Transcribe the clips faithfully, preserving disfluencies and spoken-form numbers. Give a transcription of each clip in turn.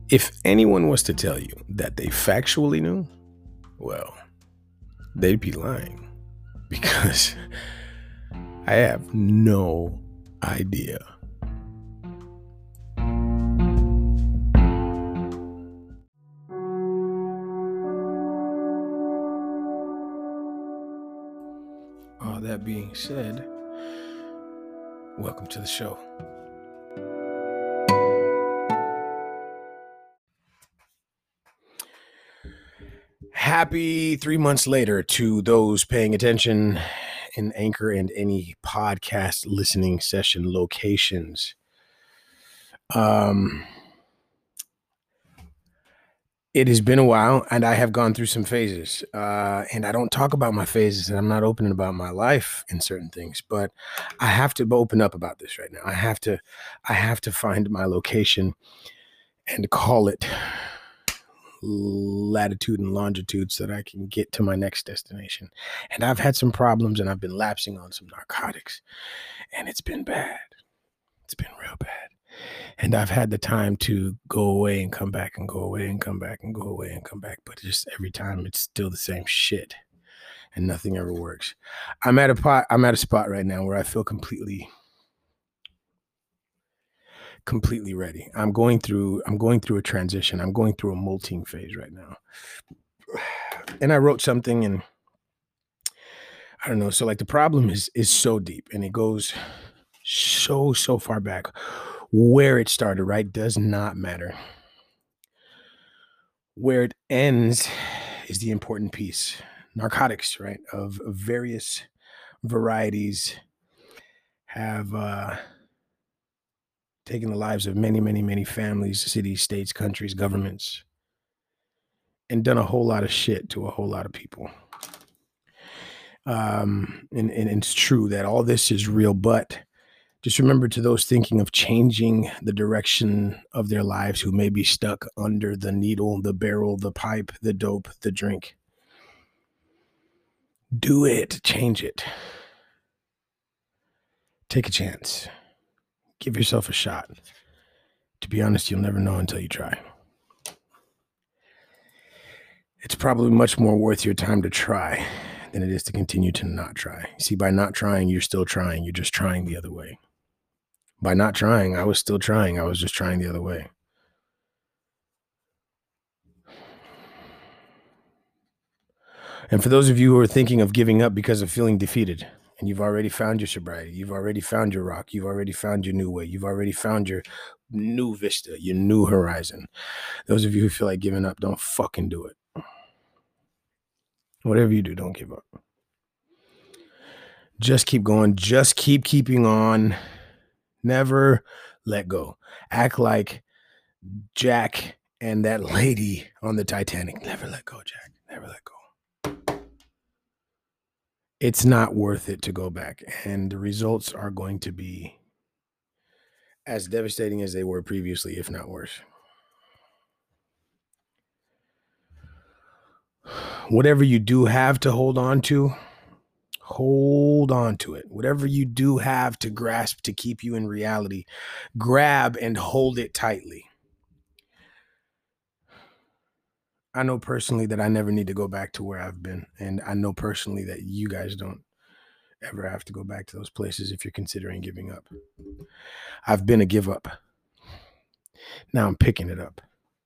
If anyone was to tell you that they factually knew, well, they'd be lying, because I have no idea. All that being said, welcome to the show. Happy three months later to those paying attention in Anchor and any podcast listening session locations. Um, it has been a while, and I have gone through some phases. Uh, and I don't talk about my phases, and I'm not open about my life in certain things. But I have to open up about this right now. I have to, I have to find my location and call it latitude and longitude so that I can get to my next destination. And I've had some problems, and I've been lapsing on some narcotics, and it's been bad. It's been real bad. And I've had the time to go away and come back and go away and come back and go away and come back. But just every time it's still the same shit and nothing ever works. I'm at a pot, I'm at a spot right now where I feel completely completely ready. I'm going through, I'm going through a transition. I'm going through a molting phase right now. And I wrote something, and I don't know. So like the problem is, is so deep, and it goes so, so far back. Where it started, right, does not matter. Where it ends is the important piece. Narcotics, right, of, of various varieties have uh, taken the lives of many, many, many families, cities, states, countries, governments, and done a whole lot of shit to a whole lot of people. Um, and, and it's true that all this is real, but just remember, to those thinking of changing the direction of their lives who may be stuck under the needle, the barrel, the pipe, the dope, the drink, do it. Change it. Take a chance. Give yourself a shot. To be honest, you'll never know until you try. It's probably much more worth your time to try than it is to continue to not try. See, by not trying, you're still trying. You're just trying the other way. By not trying, I was still trying. I was just trying the other way. And for those of you who are thinking of giving up because of feeling defeated, and you've already found your sobriety, you've already found your rock, you've already found your new way, you've already found your new vista, your new horizon. Those of you who feel like giving up, don't fucking do it. Whatever you do, don't give up. Just keep going. Just keep keeping on. Never let go. Act like Jack and that lady on the Titanic. Never let go, Jack. Never let go. It's not worth it to go back. And the results are going to be as devastating as they were previously, if not worse. Whatever you do have to hold on to, hold on to it. Whatever you do have to grasp to keep you in reality, grab and hold it tightly. I know personally that I never need to go back to where I've been. And I know personally that you guys don't ever have to go back to those places if you're considering giving up. I've been a give up. Now I'm picking it up.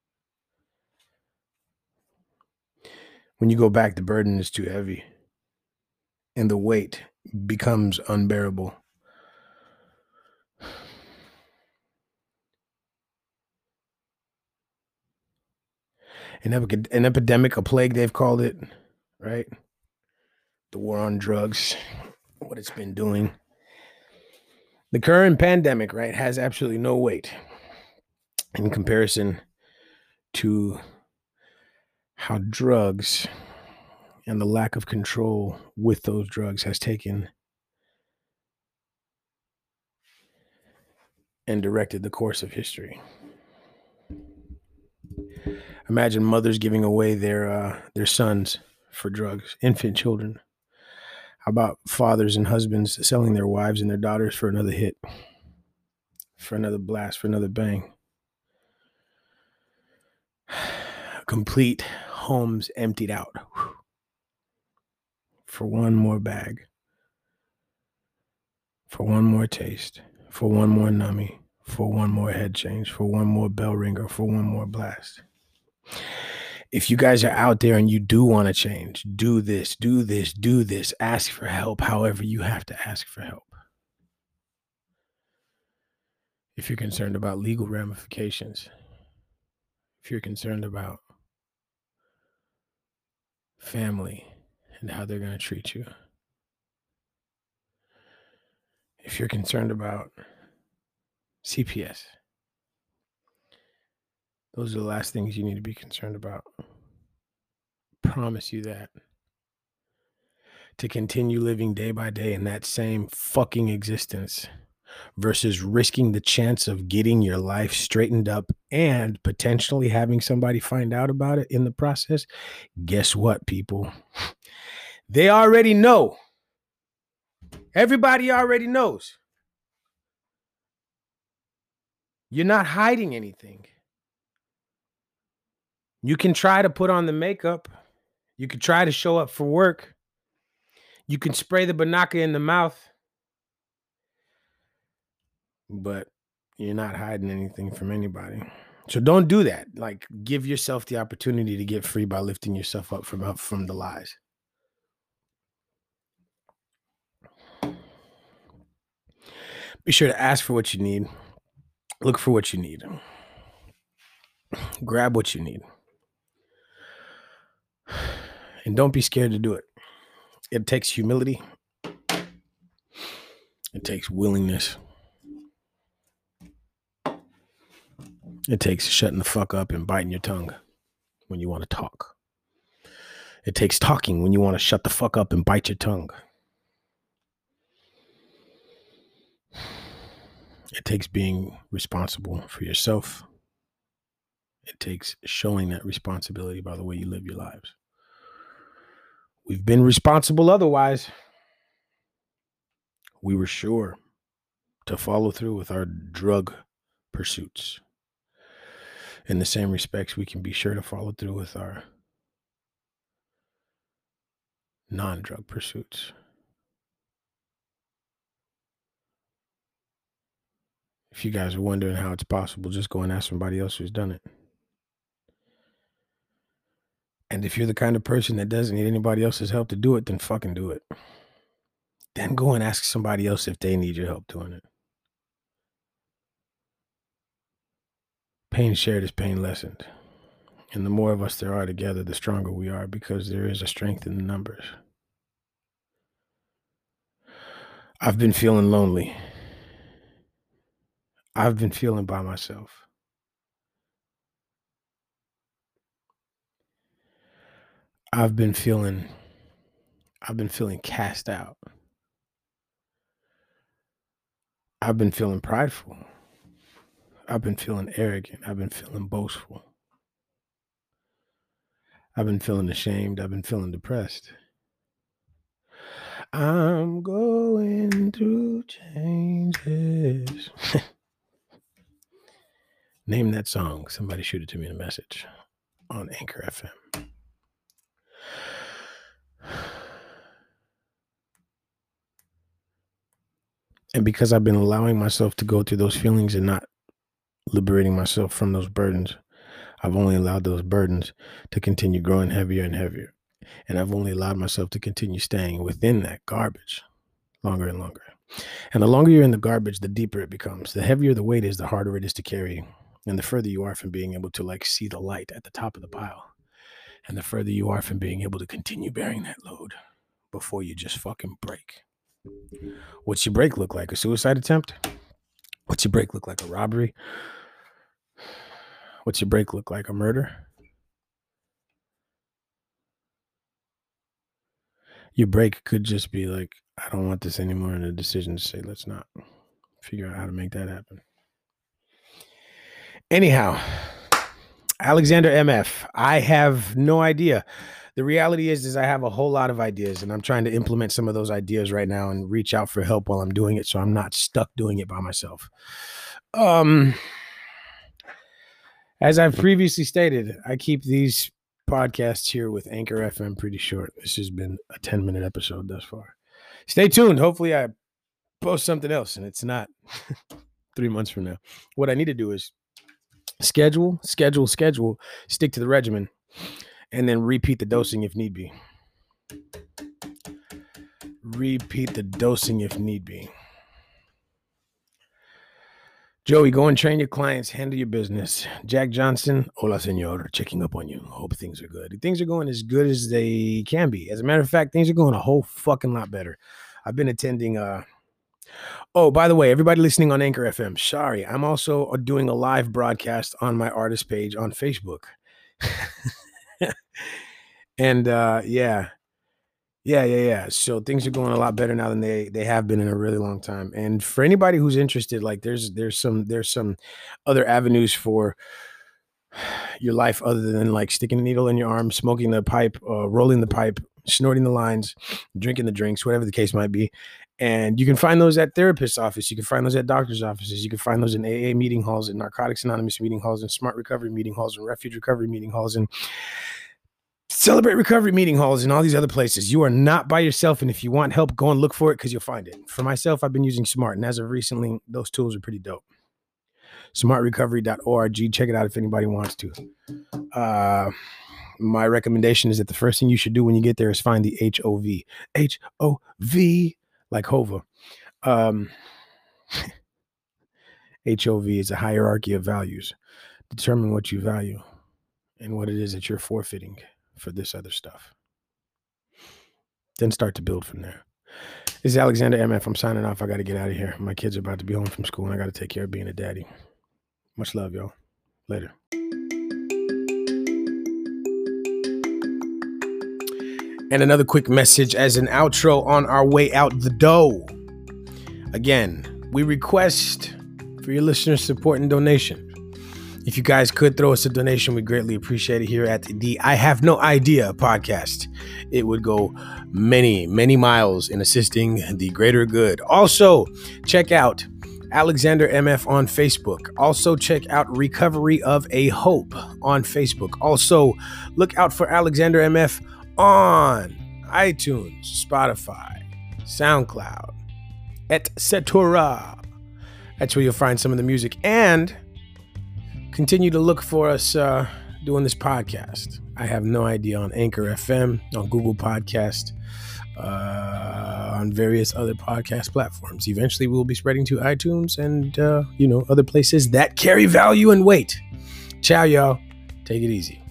When you go back, the burden is too heavy, and the weight becomes unbearable. An, epi- an epidemic, a plague, they've called it, right? The war on drugs, what it's been doing. The current pandemic, right, has absolutely no weight in comparison to how drugs and the lack of control with those drugs has taken and directed the course of history. Imagine mothers giving away their uh, their sons for drugs, infant children. How about fathers and husbands selling their wives and their daughters for another hit, for another blast, for another bang? complete homes emptied out for one more bag, for one more taste, for one more nummy, for one more head change, for one more bell ringer, for one more blast. If you guys are out there and you do want to change, do this, do this, do this, ask for help however you have to ask for help. If you're concerned about legal ramifications, if you're concerned about family and how they're going to treat you, if you're concerned about C P S, those are the last things you need to be concerned about. Promise you that. To continue living day by day in that same fucking existence versus risking the chance of getting your life straightened up and potentially having somebody find out about it in the process. Guess what, people? They already know. Everybody already knows. You're not hiding anything. You can try to put on the makeup. You can try to show up for work. You can spray the Banaka in the mouth. But you're not hiding anything from anybody. So don't do that. Like, give yourself the opportunity to get free by lifting yourself up from up from the lies. Be sure to ask for what you need. Look for what you need. Grab what you need. And don't be scared to do it. It takes humility. It takes willingness. It takes shutting the fuck up and biting your tongue when you want to talk. It takes talking when you want to shut the fuck up and bite your tongue. It takes being responsible for yourself. It takes showing that responsibility by the way you live your lives. We've been responsible otherwise. We were sure to follow through with our drug pursuits. In the same respects, we can be sure to follow through with our non-drug pursuits. If you guys are wondering how it's possible, just go and ask somebody else who's done it. And if you're the kind of person that doesn't need anybody else's help to do it, then fucking do it. Then go and ask somebody else if they need your help doing it. Pain shared is pain lessened. And the more of us there are together, the stronger we are, because there is a strength in the numbers. I've been feeling lonely. I've been feeling by myself. I've been feeling, I've been feeling cast out. I've been feeling prideful. I've been feeling arrogant. I've been feeling boastful. I've been feeling ashamed. I've been feeling depressed. I'm going through changes. Name that song. Somebody shoot it to me in a message on Anchor F M. And because I've been allowing myself to go through those feelings and not liberating myself from those burdens, I've only allowed those burdens to continue growing heavier and heavier. And I've only allowed myself to continue staying within that garbage longer and longer. And the longer you're in the garbage, the deeper it becomes. The heavier the weight is, the harder it is to carry. And the further you are from being able to like see the light at the top of the pile. And the further you are from being able to continue bearing that load before you just fucking break. What's your break look like? A suicide attempt? What's your break look like? A robbery? What's your break look like? A murder? Your break could just be like, I don't want this anymore, and a decision to say, let's not. Figure out how to make that happen. Anyhow, Alexander M F, I have no idea. The reality is, is I have a whole lot of ideas, and I'm trying to implement some of those ideas right now and reach out for help while I'm doing it, so I'm not stuck doing it by myself. Um, As I've previously stated, I keep these podcasts here with Anchor F M pretty short. This has been a ten minute episode thus far. Stay tuned. Hopefully I post something else and it's not three months from now. What I need to do is schedule, schedule, schedule, stick to the regimen, and then repeat the dosing if need be. Repeat the dosing if need be. Joey, go and train your clients, handle your business. Jack Johnson, hola, senor, checking up on you. Hope things are good. Things are going as good as they can be. As a matter of fact, things are going a whole fucking lot better. I've been attending. Uh... Oh, by the way, everybody listening on Anchor F M, sorry. I'm also doing a live broadcast on my artist page on Facebook. and uh, yeah. Yeah, yeah, yeah. So things are going a lot better now than they they have been in a really long time. And for anybody who's interested, like there's there's some there's some other avenues for your life other than like sticking a needle in your arm, smoking the pipe, uh, rolling the pipe, snorting the lines, drinking the drinks, whatever the case might be. And you can find those at therapist's office. You can find those at doctor's offices. You can find those in A A meeting halls, in Narcotics Anonymous meeting halls, in Smart Recovery meeting halls, in Refuge Recovery meeting halls, and Celebrate Recovery meeting halls and all these other places. You are not by yourself. And if you want help, go and look for it because you'll find it. For myself, I've been using Smart. And as of recently, those tools are pretty dope. smart recovery dot org. Check it out if anybody wants to. Uh, my recommendation is that the first thing you should do when you get there is find the H O V. H O V, like Hova. Um, H O V is a hierarchy of values. Determine what you value and what it is that you're forfeiting for this other stuff. Then start to build from there. This is Alexander M F. I'm signing off. I got to get out of here. My kids are about to be home from school and I got to take care of being a daddy. Much love, y'all. Later. And another quick message as an outro on our way out the door. Again, we request for your listeners' support and donation. If you guys could throw us a donation, we greatly appreciate it here at the I Have No Idea podcast. It would go many, many miles in assisting the greater good. Also, check out Alexander M F on Facebook. Also, check out Recovery of a Hope on Facebook. Also, look out for Alexander M F on iTunes, Spotify, SoundCloud, et cetera. That's where you'll find some of the music. And continue to look for us uh, doing this podcast. I Have No Idea on Anchor F M, on Google Podcast, uh, on various other podcast platforms. Eventually, we'll be spreading to iTunes and, uh, you know, other places that carry value and weight. Ciao, y'all. Take it easy.